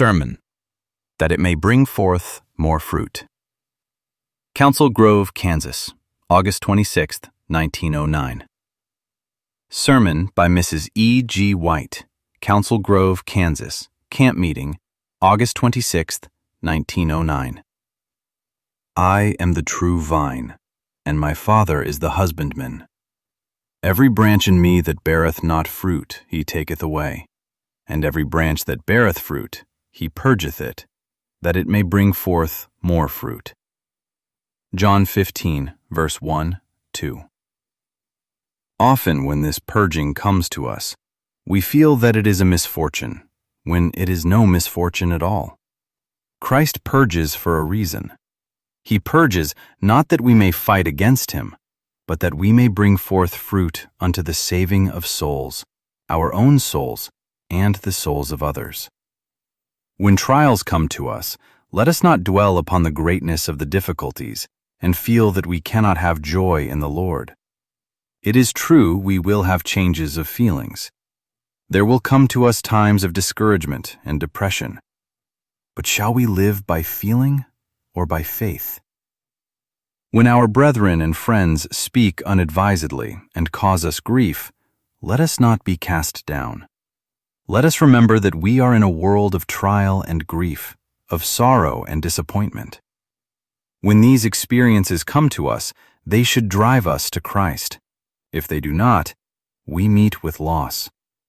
Sermon, that it may bring forth more fruit. Council Grove, Kansas, August 26, 1909. Sermon by Mrs. E. G. White, Council Grove, Kansas, Camp Meeting, August 26, 1909. I am the true vine, and my Father is the husbandman. Every branch in me that beareth not fruit he taketh away, and every branch that beareth fruit he purgeth it, that it may bring forth more fruit. John 15, verse 1, 2. Often when this purging comes to us, we feel that it is a misfortune, when it is no misfortune at all. Christ purges for a reason. He purges not that we may fight against him, but that we may bring forth fruit unto the saving of souls, our own souls, and the souls of others. When trials come to us, let us not dwell upon the greatness of the difficulties and feel that we cannot have joy in the Lord. It is true we will have changes of feelings. There will come to us times of discouragement and depression. But shall we live by feeling or by faith? When our brethren and friends speak unadvisedly and cause us grief, let us not be cast down. Let us remember that we are in a world of trial and grief, of sorrow and disappointment. When these experiences come to us, they should drive us to Christ. If they do not, we meet with loss.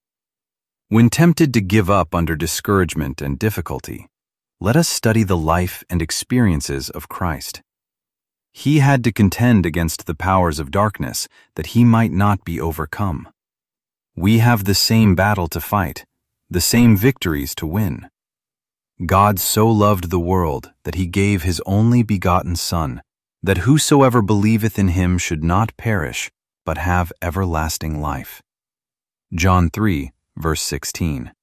When tempted to give up under discouragement and difficulty, let us study the life and experiences of Christ. He had to contend against the powers of darkness that he might not be overcome. We have the same battle to fight, the same victories to win. God so loved the world that he gave his only begotten Son, that whosoever believeth in him should not perish, but have everlasting life. John 3, verse 16.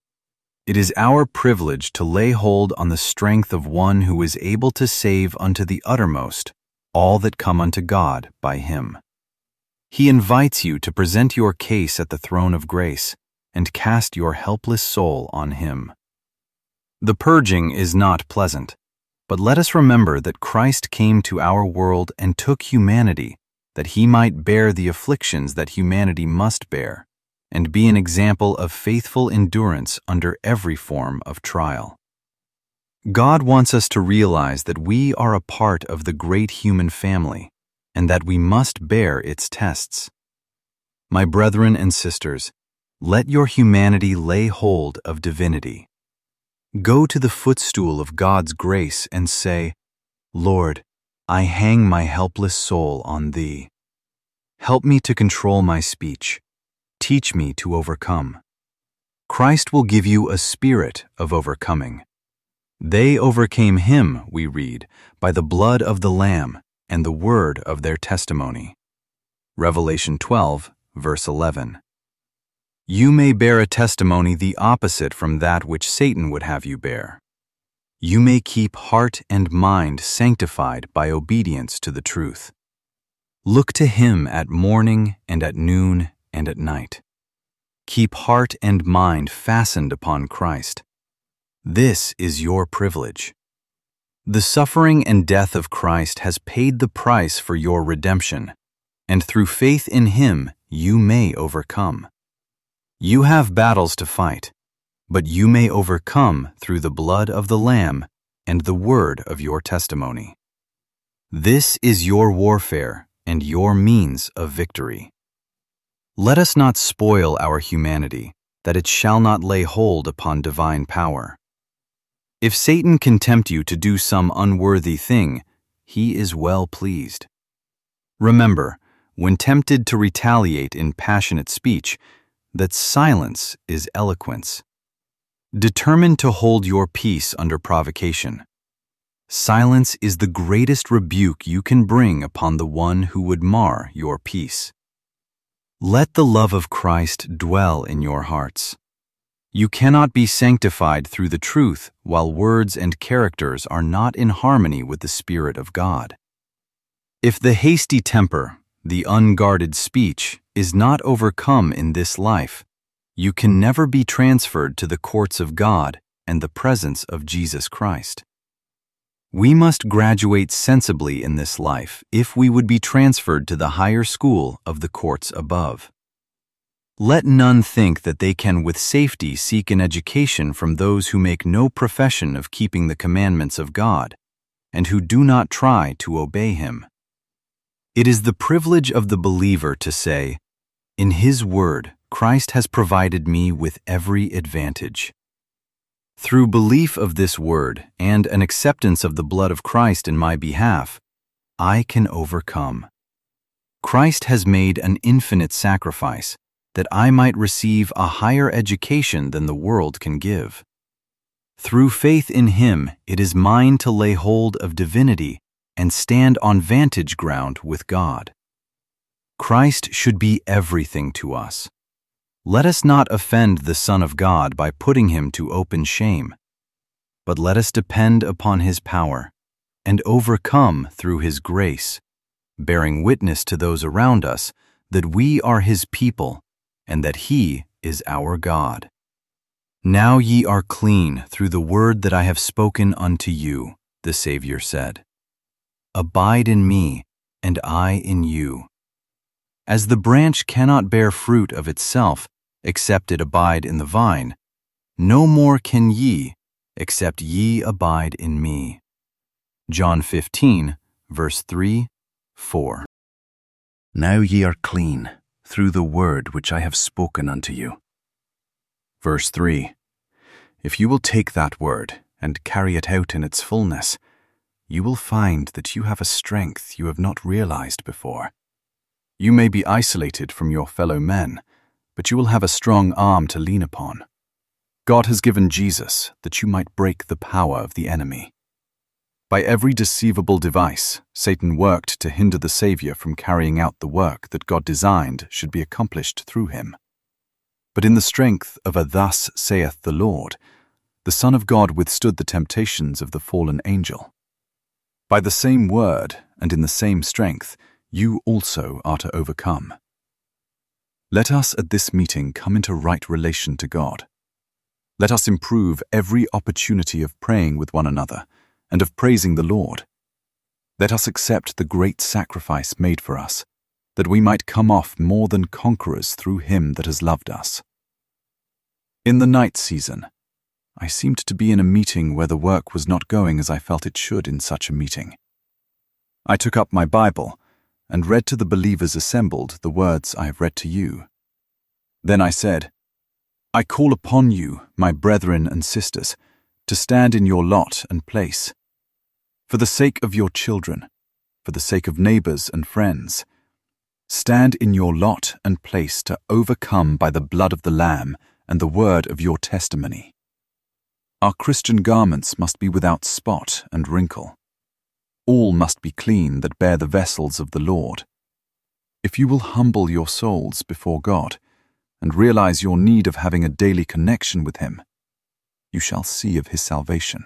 It is our privilege to lay hold on the strength of one who is able to save unto the uttermost all that come unto God by him. He invites you to present your case at the throne of grace and cast your helpless soul on him. The purging is not pleasant, but let us remember that Christ came to our world and took humanity, that he might bear the afflictions that humanity must bear, and be an example of faithful endurance under every form of trial. God wants us to realize that we are a part of the great human family, and that we must bear its tests. My brethren and sisters, let your humanity lay hold of divinity. Go to the footstool of God's grace and say, Lord, I hang my helpless soul on thee. Help me to control my speech. Teach me to overcome. Christ will give you a spirit of overcoming. They overcame him, we read, by the blood of the Lamb and the word of their testimony. Revelation 12, verse 11. You may bear a testimony the opposite from that which Satan would have you bear. You may keep heart and mind sanctified by obedience to the truth. Look to him at morning and at noon and at night. Keep heart and mind fastened upon Christ. This is your privilege. The suffering and death of Christ has paid the price for your redemption, and through faith in him you may overcome. You have battles to fight, but you may overcome through the blood of the Lamb and the word of your testimony. This is your warfare and your means of victory. Let us not spoil our humanity, that it shall not lay hold upon divine power. If Satan can tempt you to do some unworthy thing, he is well pleased. Remember, when tempted to retaliate in passionate speech, that silence is eloquence. Determine to hold your peace under provocation. Silence is the greatest rebuke you can bring upon the one who would mar your peace. Let the love of Christ dwell in your hearts. You cannot be sanctified through the truth while words and characters are not in harmony with the Spirit of God. If the hasty temper, the unguarded speech, is not overcome in this life, you can never be transferred to the courts of God and the presence of Jesus Christ. We must graduate sensibly in this life if we would be transferred to the higher school of the courts above. Let none think that they can with safety seek an education from those who make no profession of keeping the commandments of God, and who do not try to obey Him. It is the privilege of the believer to say, "In His Word, Christ has provided me with every advantage." Through belief of this Word and an acceptance of the blood of Christ in my behalf, I can overcome. Christ has made an infinite sacrifice that I might receive a higher education than the world can give. Through faith in Him, it is mine to lay hold of divinity and stand on vantage ground with God. Christ should be everything to us. Let us not offend the Son of God by putting Him to open shame, but let us depend upon His power and overcome through His grace, bearing witness to those around us that we are His people and that He is our God. Now ye are clean through the word that I have spoken unto you, the Savior said. Abide in me, and I in you. As the branch cannot bear fruit of itself, except it abide in the vine, no more can ye, except ye abide in me. John 15, verse 3, 4. Now ye are clean through the word which I have spoken unto you. Verse 3. If you will take that word and carry it out in its fullness, you will find that you have a strength you have not realized before. You may be isolated from your fellow men, but you will have a strong arm to lean upon. God has given Jesus that you might break the power of the enemy. By every deceivable device, Satan worked to hinder the Savior from carrying out the work that God designed should be accomplished through him. But in the strength of a "Thus saith the Lord," the Son of God withstood the temptations of the fallen angel. By the same word and in the same strength, you also are to overcome. Let us at this meeting come into right relation to God. Let us improve every opportunity of praying with one another and of praising the Lord. Let us accept the great sacrifice made for us, that we might come off more than conquerors through Him that has loved us. In the night season, I seemed to be in a meeting where the work was not going as I felt it should in such a meeting. I took up my Bible and read to the believers assembled the words I have read to you. Then I said, I call upon you, my brethren and sisters, to stand in your lot and place. For the sake of your children, for the sake of neighbors and friends, stand in your lot and place to overcome by the blood of the Lamb and the word of your testimony. Our Christian garments must be without spot and wrinkle. All must be clean that bear the vessels of the Lord. If you will humble your souls before God and realize your need of having a daily connection with Him, you shall see of His salvation.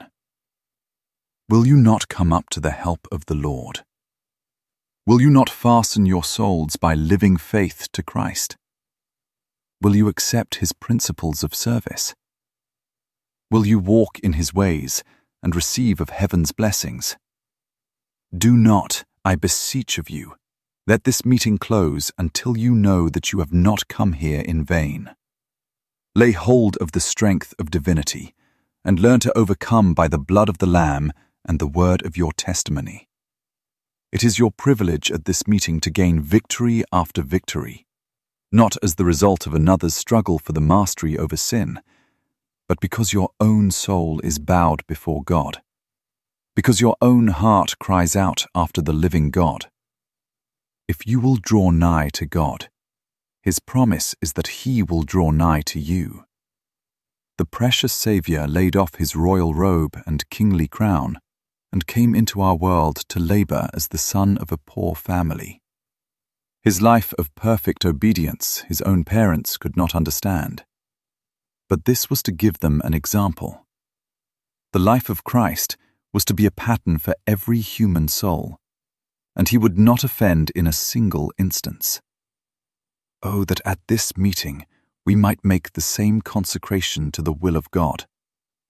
Will you not come up to the help of the Lord? Will you not fasten your souls by living faith to Christ? Will you accept His principles of service? Will you walk in His ways and receive of heaven's blessings? Do not, I beseech of you, let this meeting close until you know that you have not come here in vain. Lay hold of the strength of divinity, and learn to overcome by the blood of the Lamb and the word of your testimony. It is your privilege at this meeting to gain victory after victory, not as the result of another's struggle for the mastery over sin, but because your own soul is bowed before God, because your own heart cries out after the living God. If you will draw nigh to God, His promise is that He will draw nigh to you. The precious Saviour laid off His royal robe and kingly crown and came into our world to labor as the son of a poor family. His life of perfect obedience His own parents could not understand. But this was to give them an example. The life of Christ was to be a pattern for every human soul, and He would not offend in a single instance. Oh, that at this meeting we might make the same consecration to the will of God.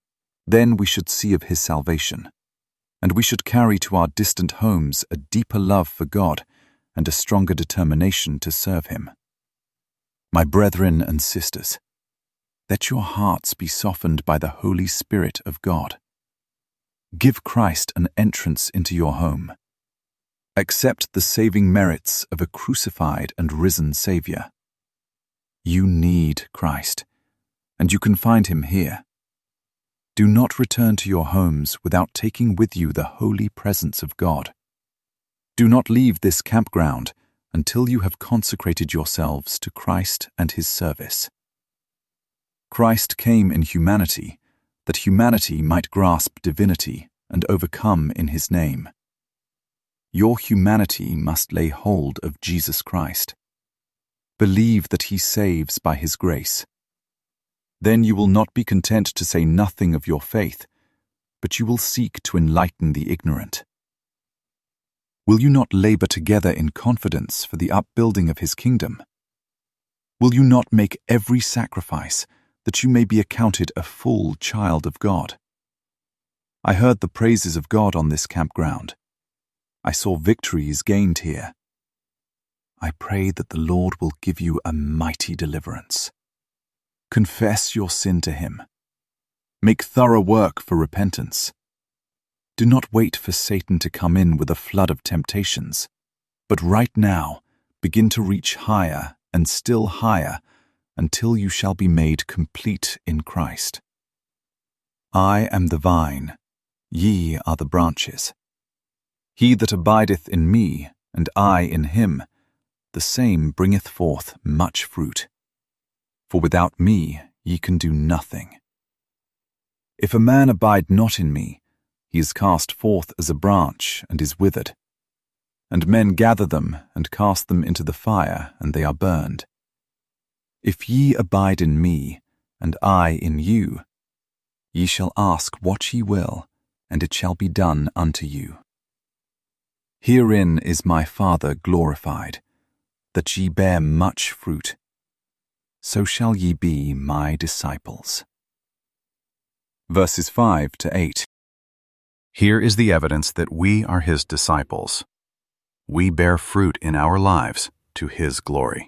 Then we should see of his salvation, and we should carry to our distant homes a deeper love for God and a stronger determination to serve him. My brethren and sisters, let your hearts be softened by the Holy Spirit of God. Give Christ an entrance into your home. Accept the saving merits of a crucified and risen Savior. You need Christ, and you can find him here. Do not return to your homes without taking with you the holy presence of God. Do not leave this campground until you have consecrated yourselves to Christ and his service. Christ came in humanity, that humanity might grasp divinity and overcome in his name. Your humanity must lay hold of Jesus Christ. Believe that he saves by his grace. Then you will not be content to say nothing of your faith, but you will seek to enlighten the ignorant. Will you not labor together in confidence for the upbuilding of his kingdom? Will you not make every sacrifice that you may be accounted a full child of God? I heard the praises of God on this campground. I saw victories gained here. I pray that the Lord will give you a mighty deliverance. Confess your sin to him. Make thorough work for repentance. Do not wait for Satan to come in with a flood of temptations, but right now begin to reach higher and still higher until you shall be made complete in Christ. I am the vine, ye are the branches. He that abideth in me, and I in him, the same bringeth forth much fruit. For without me ye can do nothing. If a man abide not in me, he is cast forth as a branch and is withered. And men gather them and cast them into the fire, and they are burned. If ye abide in me, and I in you, ye shall ask what ye will, and it shall be done unto you. Herein is my Father glorified, that ye bear much fruit. So shall ye be my disciples. Verses 5 to 8. Here is the evidence that we are his disciples. We bear fruit in our lives to his glory.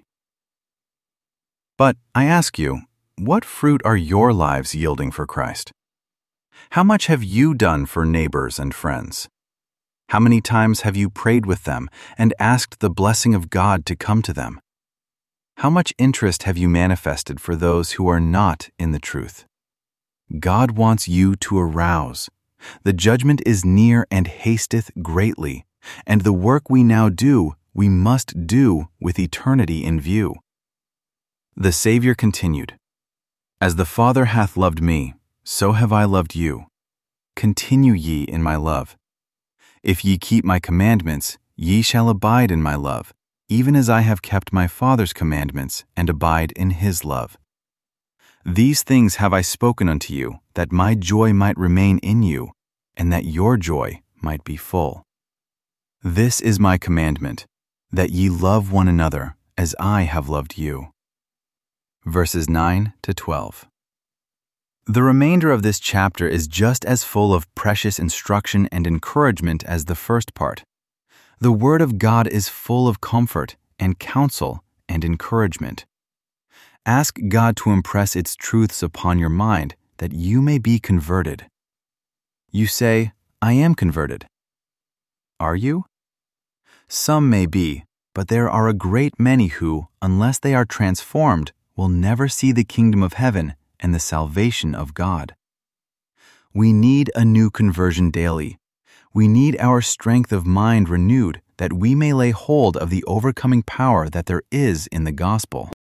But I ask you, what fruit are your lives yielding for Christ? How much have you done for neighbors and friends? How many times have you prayed with them and asked the blessing of God to come to them? How much interest have you manifested for those who are not in the truth? God wants you to arouse. The judgment is near and hasteth greatly, and the work we now do, we must do with eternity in view. The Savior continued, As the Father hath loved me, so have I loved you. Continue ye in my love. If ye keep my commandments, ye shall abide in my love, even as I have kept my Father's commandments and abide in his love. These things have I spoken unto you, that my joy might remain in you, and that your joy might be full. This is my commandment, that ye love one another as I have loved you. Verses 9 to 12. The remainder of this chapter is just as full of precious instruction and encouragement as the first part. The Word of God is full of comfort and counsel and encouragement. Ask God to impress its truths upon your mind that you may be converted. You say, I am converted. Are you? Some may be, but there are a great many who, unless they are transformed, will never see the kingdom of heaven and the salvation of God. We need a new conversion daily. We need our strength of mind renewed that we may lay hold of the overcoming power that there is in the gospel.